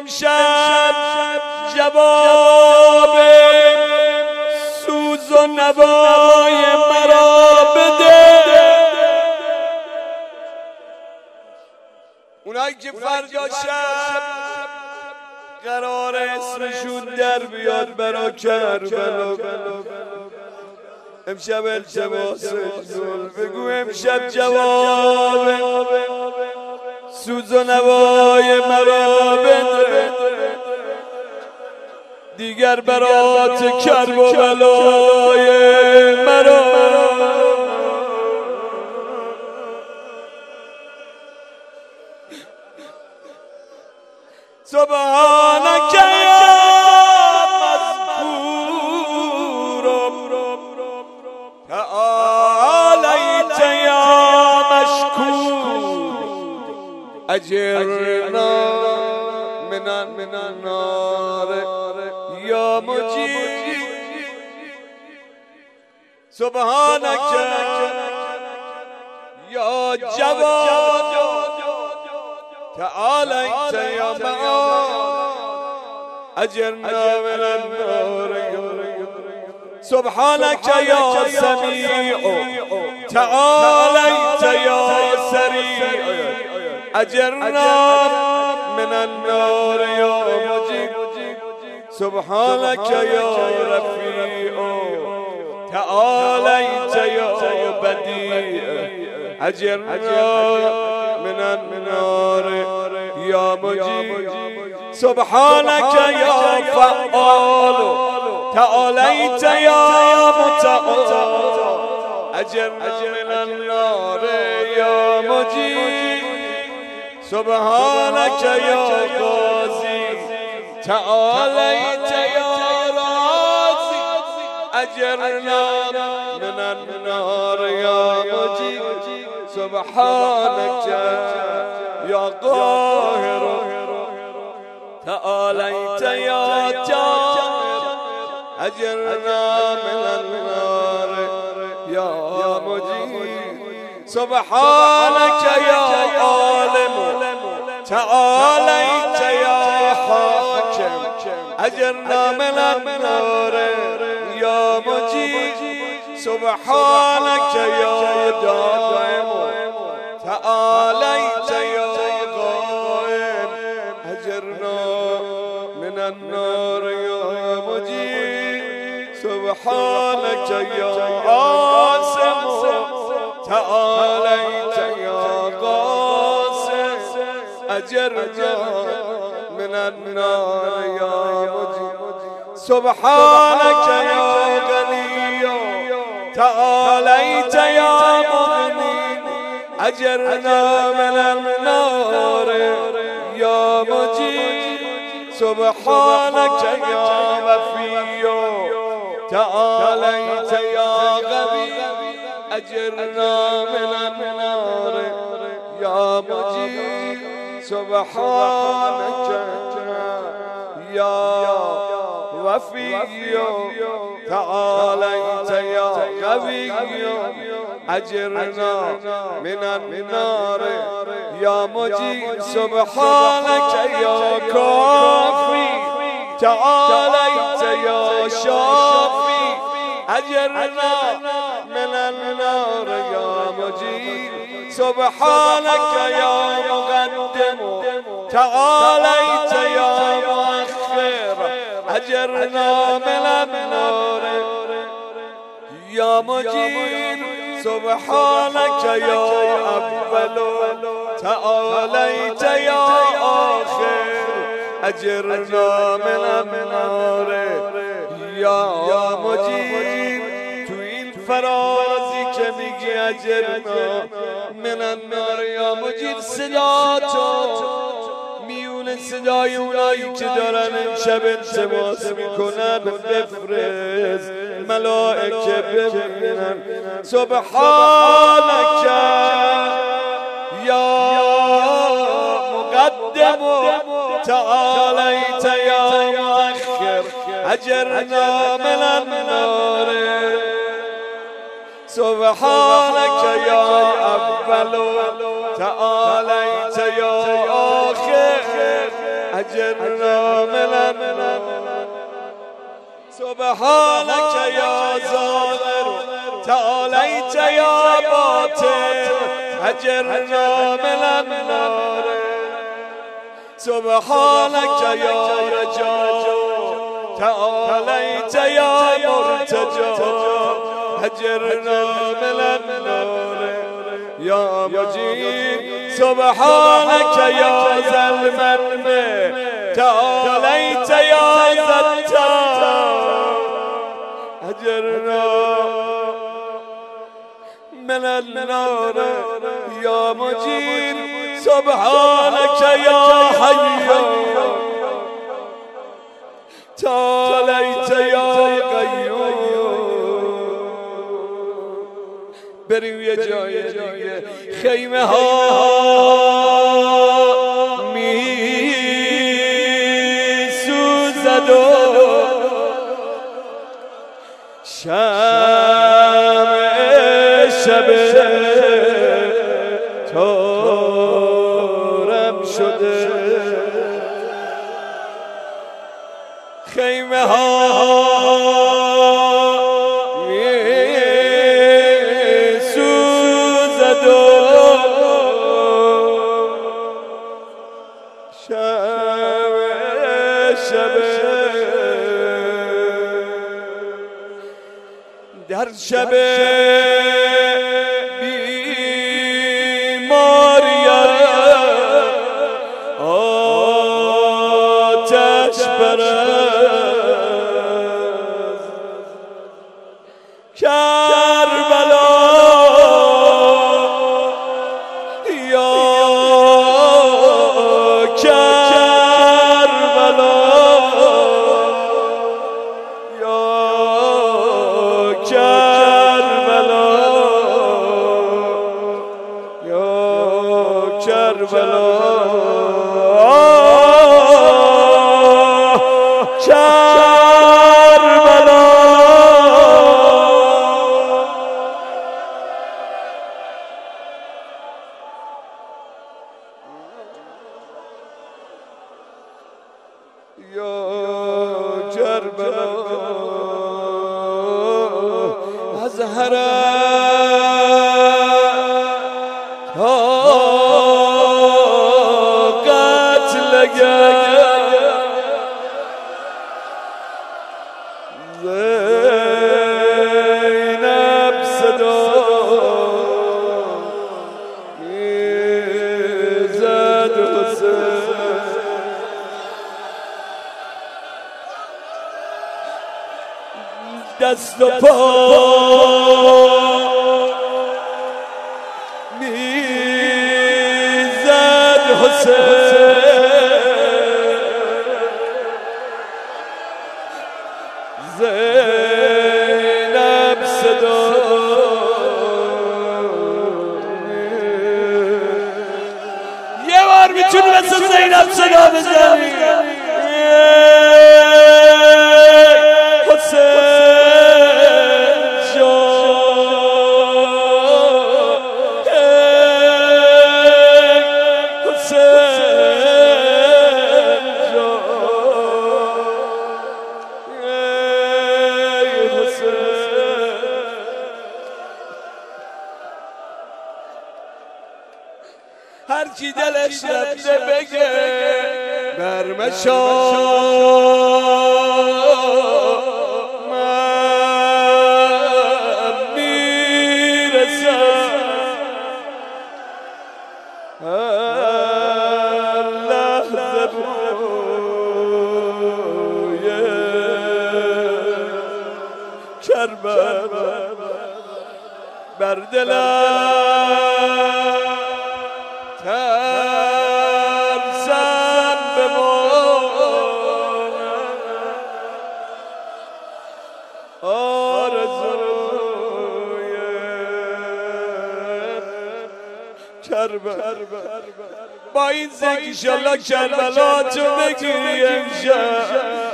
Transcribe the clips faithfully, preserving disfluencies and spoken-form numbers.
امشب جواب سوز و نوای مرا بده. اونایی که فردا شب قرار اسمشون در بیاد برا کربلا، امشب التماسشون بگو امشب جواب سوز و نوای مرا بده. دیگر برات کرب و بلای مرا سبحانك یا مذکور تعالیت یا مشکور اجرنا من النار یا مجیر. سبحانك یا جواد تعالیت یا معاد اجرنا من النار. سبحانك یا سمیع تعالیت یا سریع اجرنا من النار یا مجیر. سبحانك یا رفیع تعالیت یا بدیع اجرنا من النار یا مجیر. سبحانك یا فعال تعالیت یا متعال اجرنا من النار یا مجیر. سبحانك یا غازی تعالیت یا رازی اجرنا من النار یا مجیر. سبحانك یا قاهر تعالیت یا جابر اجرنا من النار یا مجیر. سبحانك یا عالم تعالیت یا حاکم اجرنا من النار یا مجیر. سبحانك یا دائم تعالیت یا قائم اجرنا من النار یا مجیر. سبحانك یا عاصم تعالیت یا قاسم اجرنا من النار یا مجیر. سبحانك یا غنی تعالیت یا مغنی اجرنا من النار یا مجیر. سبحانك یا وفی تعالیت یا غوی اجرنا من النار یا مجیر. سبحانك یا وفی تعالیت یا قوی اجرنا من النار یا مجیر. سبحانك یا کافی تعالیت یا شافی اجرنا من النار یا مجیر. سبحانك یا مقدم تعالیت یا مؤخر اجرنا من النار یا مجیر. سبحانك یا اول تعالیت یا آخر اجرنا من النار یا مجیر. تو این فرازی که میگی اجرنا من النار یا مجیر صدا تو میون صدای اونایی که دارن امشب التماس میکنن بفرست ملائکه ببینن. سبحانك یا مقدم تعالیت یا مؤخر اجرنا من النار. سبحانك یا اول تعالیت یا آخر هجرنا من النار سبحانك يا ظاهر تعاليت يا باطن هجرنا من النار سبحانك يا رجاء تعاليت يا مرتجى هجرنا من النار يا مجيب سبحانك يا ذا المن تعاليت يا ذا هجرنا من النار يا مجيب سبحانك يا حي تعاليت يا قيوم بریم یه جای دیگه خیمه ها می سوزد و شمع شب تارم شده خیمه ها در شب بیماری آتش پرست کربلا یا کربلا یا کربلا یا کربلا کربلا یا کربلا از حرم تا قتل زینب صدا زد حسین دست و پا میزد حسین زینب صدا یه بار میتونی مثل زینب صدا بزنی هر کی دلش رفته بگه برمشا من میرسم هر لحظه بوی کربلا بر دلم ترسم بمانم آرزوی کربلا با این ذکر انشالله کربلا تو بگیری امشب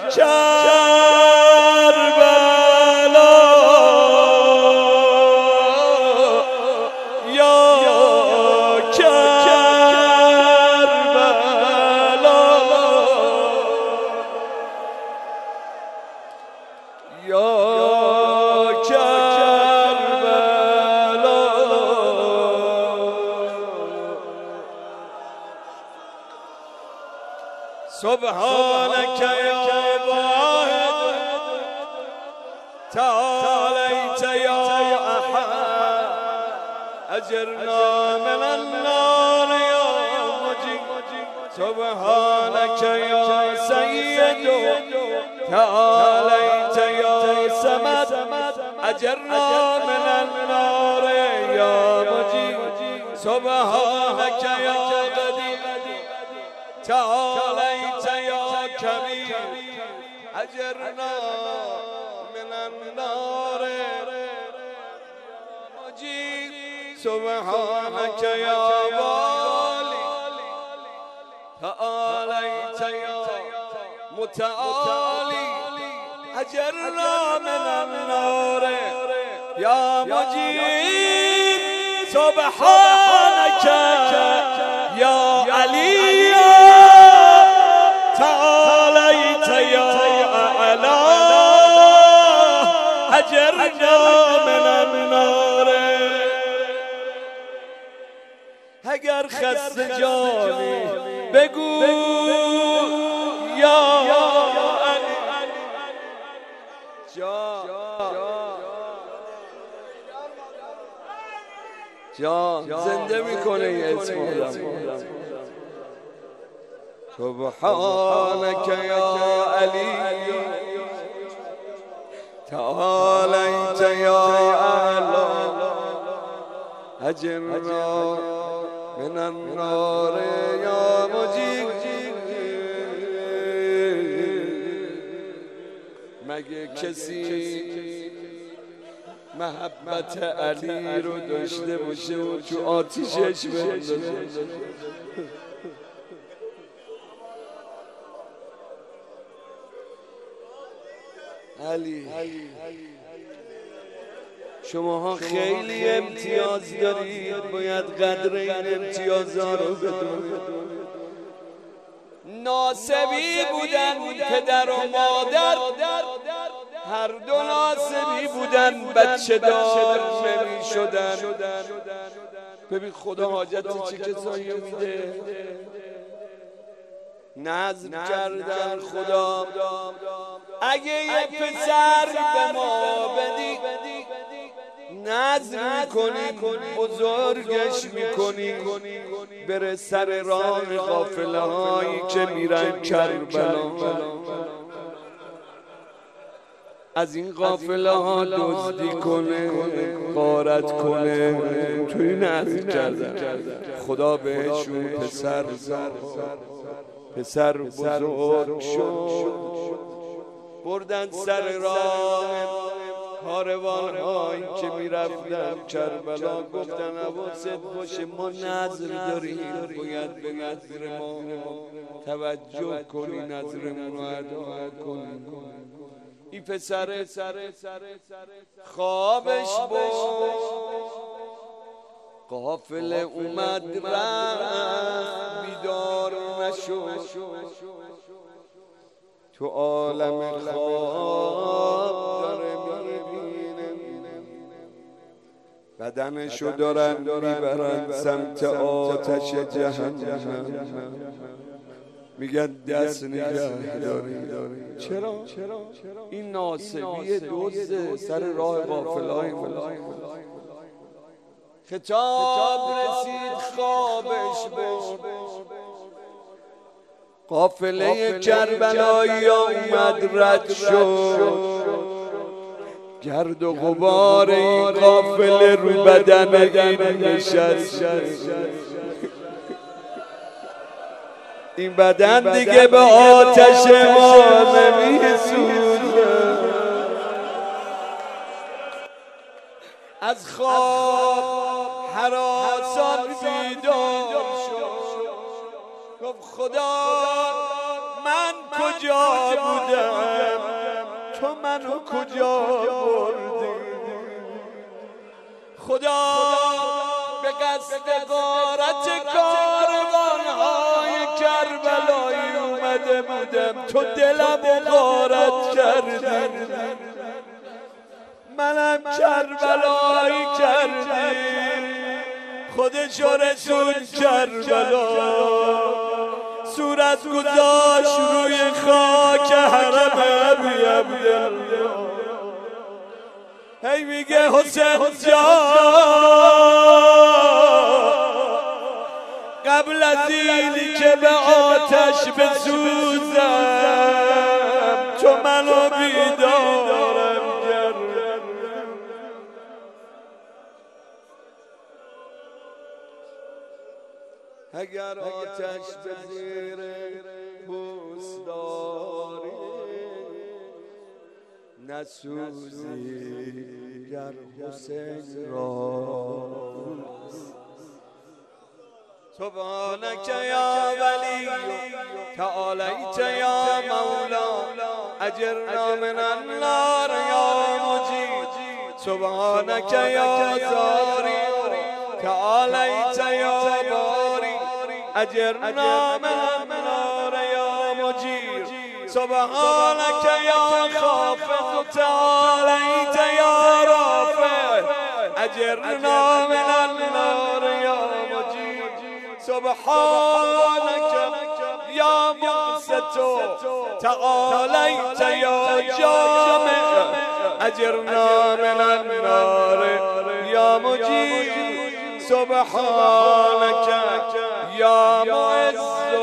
کربلا یا کربلا سبحانك يا واحد تعاليت يا أحد أجرنا من النار يا مجيب سبحانك يا سيد تعاليت يا سمد أجرنا من النار يا مجيب سبحانك يا قدير تعاليت يا كبير أجرنا من النار مجيب سبحانك يا والي تعاليت يا متعالي أجرنا من النار يا مجيب سبحانك يا علي تعاليت يا أعلى أجرنا من النار اگر خسته جانی بگو یا علی جان زنده میکنه یه اسم آدم سبحانك يا علي تعاليت يا أعلى أجرنا من النار يا مجيب مگه کسی محبت علی رو داشته باشه و تو آتیشش بندازه علی شماها خیلی امتیاز دارید باید قدر این امتیازها رو بدونید ناسبی بودن پدر و مادر هر دو ناسبی بودن بچه دار نمی شدن ببین خدا حاجت چه کسایی میده نظم کردن خدا اگه یه پسر به ما بدی نظم میکنی بزرگش میکنی بره سر راه قافله هایی که میرن کربلا از این قافله ها دزدی کنه غارت کنه توی نظم کردن خدا بهشون پسر پسر بزرگ شد بردن سر راه کاروان هایی که میرفتن کربلا گفتن حواست باشه ما نظر داریم باید به نظر ما توجه کنی نظرمون رو ادا کنی این پسر خوابش بود قافله اومد رفت بیدار نشد تو عالم خواب داره میبینه بدنشو دارن میبرن سمت آتش جهنم میگن دست نگه داری چرا؟ این ناسبی دزد سر راه قافله‌های ما خطاب رسید خوابش بود قافله کربلایی اومد رد شد گرد و غبار این قافله رو بدن این نشست این بدن دیگه به آتش ما نمیسوزه از خواب هراسان بیدار شد گفت خدا من کجا بودم تو منو کجا بردی خدا به قصد غارت کاروانهای کربلایی اومده بودم تو دلم غارت کردی منم کربلایی کردی خودشو رسون کربلا صورت گذاشت روی خاک حرم ابی عبدالله. هی میگه حسین جان قبل از اینی که به آتش بسوزم تو منو بیدارم کرد. اگر آتش به زیر پوست داری نسوزی گر حسین را. سبحانك يا ولي تعاليت يا مولا أجرنا من النار يا مجيب. سبحانك يا زاري تعاليت يا باري أجرنا من النار يا مجيب. سبحانك يا خافض تعاليت يا رافع أجرنا من النار يا مجيب. سبحانك يا مقسط تعاليت يا جامع أجرنا من النار يا مجيب. سبحانك يا معز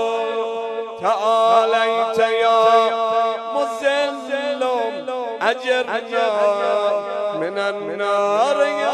تعاليت يا مذل أجرنا من النار يا.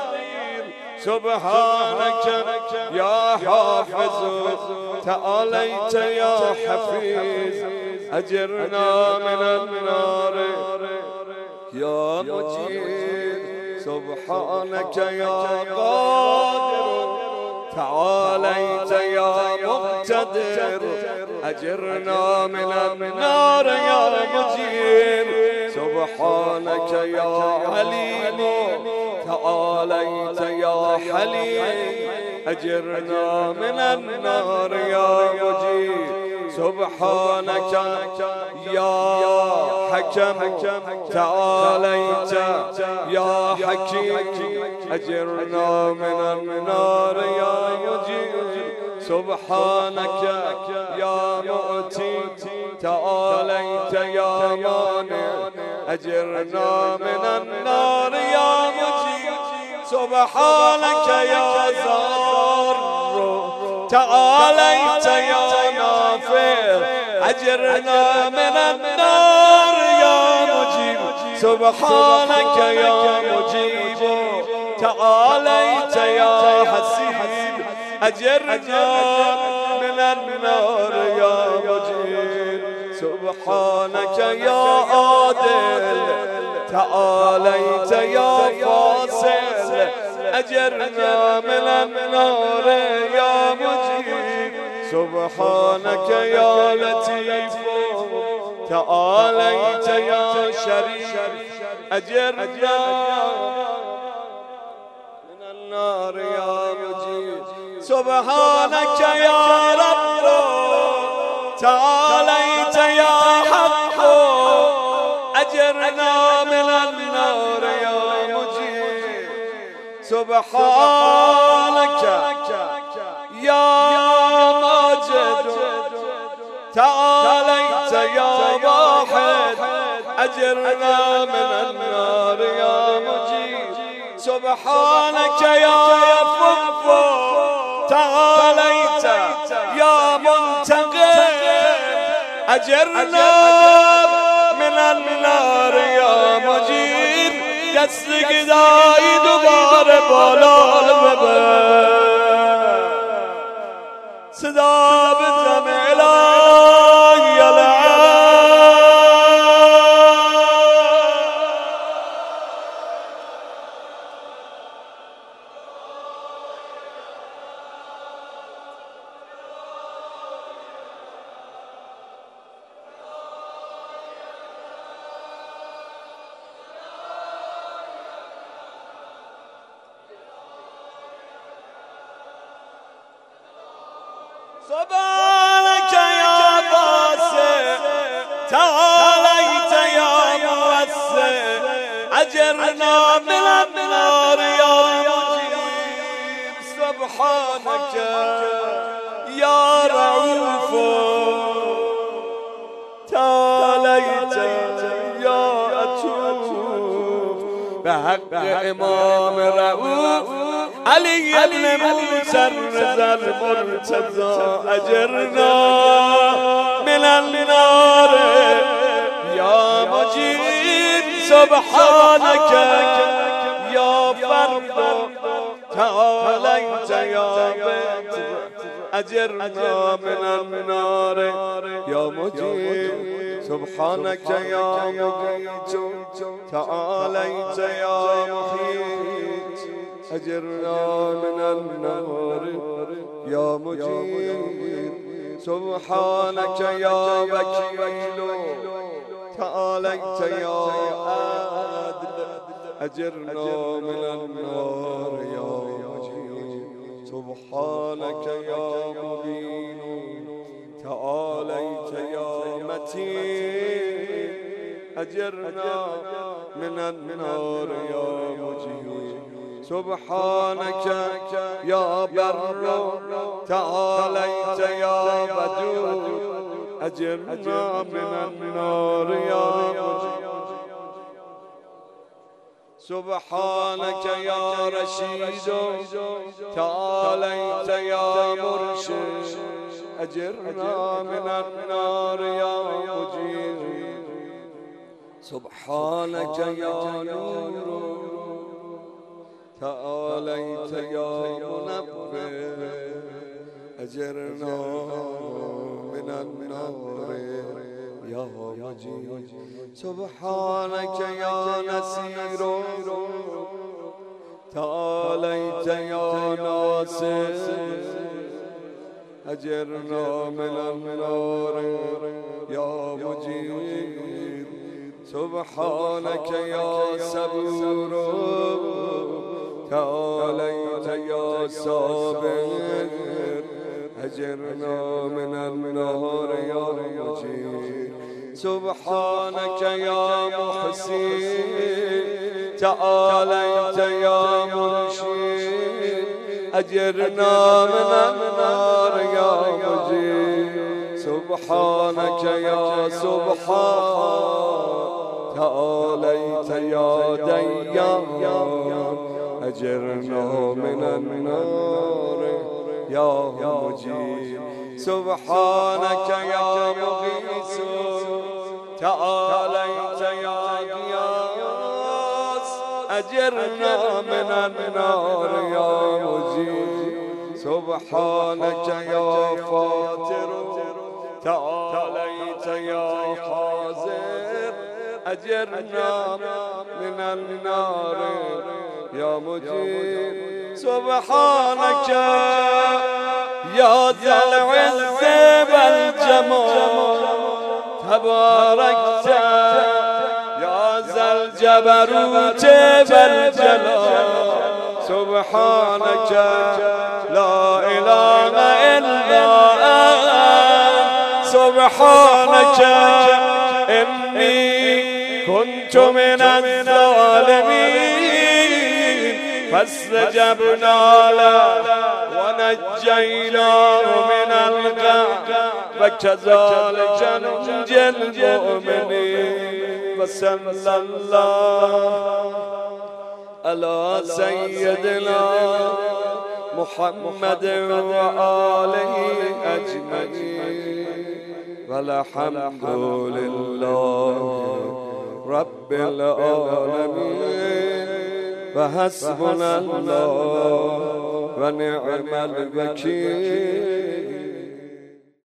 سبحانك يا حافظ تعاليت يا حفيظ أجرنا من النار يا مجيد. سبحانك يا قادر تعاليت يا مقتدر أجرنا من النار يا مجيد. سبحانك يا عليم تعاليت يا حليم أجرنا من النار يا مجيب. سبحانك يا حكم تعاليت يا حكيم أجرنا من النار يا مجيب. سبحانك يا مؤتي تعاليت يا مانع أجرنا من النار يا مجيب. سبحانك يا زار تعاليت يا نافع أجرنا من النار يا مجيب. سبحانك يا مجيب تعاليت يا حسيب أجرنا من النار يا مجيب. سبحانك يا عادل تعاليت يا فاصل أجرنا من النار يا مجيب. سبحانك يا لطيف تعاليت يا شريف أجرنا من النار يا مجيب. سبحانك يا رب تعاليت يا حق أجرنا من النار يا مجيب. سبحانك يا ماجد تعاليت يا واحد أجرنا من النار يا مجيب. سبحانك يا يفق تعاليت يا منتقم أجرنا من النار يا مجيب. دست گدایی دوباره بالا ببر صدا بزن الهی سبحانك يا باسع تعاليت يا موسع أجرنا من النار يا مجيب. سبحانك يا يا رؤوف تعاليت يا أتوب بحق امام رؤوف علي بن موسى الرضا المرتضى اجرنا من النار يا مجيب سبحانك يا فرد تعاليت يا بيت اجرنا من النار يا مجيب سبحانك يا مجيد تعاليت يا محيط أجرنا من النار يا مجيد سبحانك يا وكيل تعاليت يا عادل أجرنا من النار يا مجيد سبحانك يا مبين تعاليت يا متين أجرنا من النار يا مجيد سبحانك يا بر تعاليت يا ودود أجرنا من النار يا مجيد سبحانك يا رشيد تعاليت يا مرشد أجرنا من النار يا مجيد سبحانك يا نور تعاليت يا منبه أجرنا من النار يا مجيد سبحانك يا نسير تعاليت يا ناصر أجرنا من النار يا مجيد سبحانك يا صبور تعاليت يا صابر أجرنا من النار يا مجيد سبحانك يا محسن تعاليت يا مرشد أجرنا من النار يا مجيد سبحانك يا سبحان تعاليت يا ديان أجرنا من النار يا مجيب سبحانك يا مغيث تعاليت يا غياث أجرنا من النار يا مجيب سبحانك يا فاطر تعاليت يا حاضر أجرنا من النار يا مجيب سبحانك يا ذا العز والجمال تباركت يا ذا الجبروت والجلال سبحانك لا إله إلا أنت سبحانك إني كنت من الظالمين فاستجبنا له ونجيناه من الغم وكذلك ننجي المؤمنين وصلى الله على سيدنا محمد وآله أجمعين والحمد لله رب العالمين وحسبنا الله ونعم الوكيل